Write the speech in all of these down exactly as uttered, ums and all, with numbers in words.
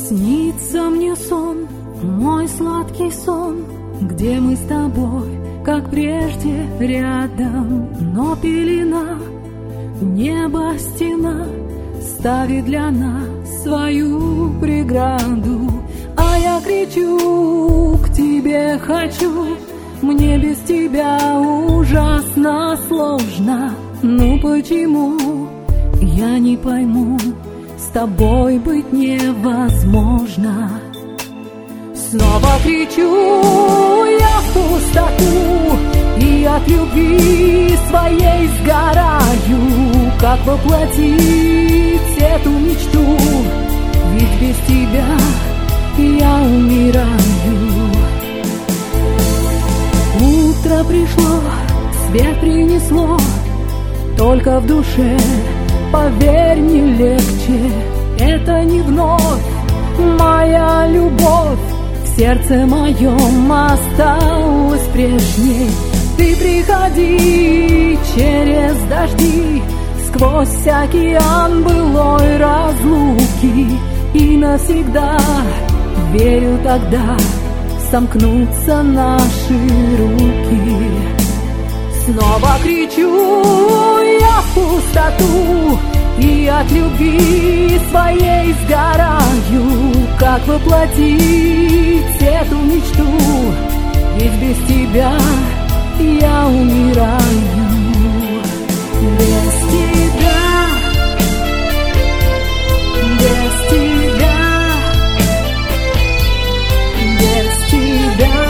Снится мне сон, мой сладкий сон, где мы с тобой, как прежде, рядом. Но пелена, небо, стена ставит для нас свою преграду. А я кричу, к тебе хочу, мне без тебя ужасно сложно. Ну почему, я не пойму, с тобой быть невозможно. Снова кричу я в пустоту, и от любви своей сгораю. Как воплотить эту мечту, ведь без тебя я умираю. Утро пришло, свет принесло, только в душе, поверь, не легче. Это не вновь моя любовь, в сердце моем осталась прежней. Ты приходи через дожди, сквозь океан былой разлуки, и навсегда, верю, тогда сомкнутся наши руки. Снова кричу я в пустоту, и от любви своей сгораю. Как воплотить эту мечту, ведь без тебя я умираю. Без тебя, без тебя, без тебя.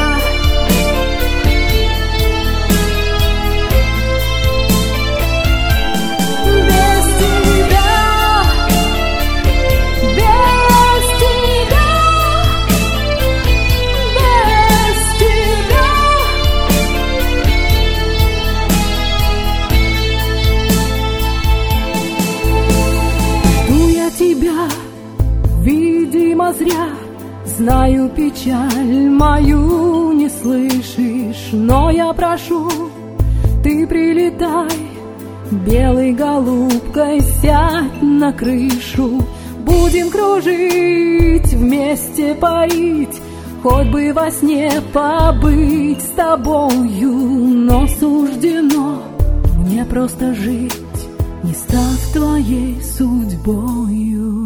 Видимо, зря, знаю, печаль мою не слышишь, но я прошу, ты прилетай, белой голубкой сядь на крышу. Будем кружить, вместе парить, хоть бы во сне побыть с тобою. Но суждено мне просто жить, не став твоей судьбою.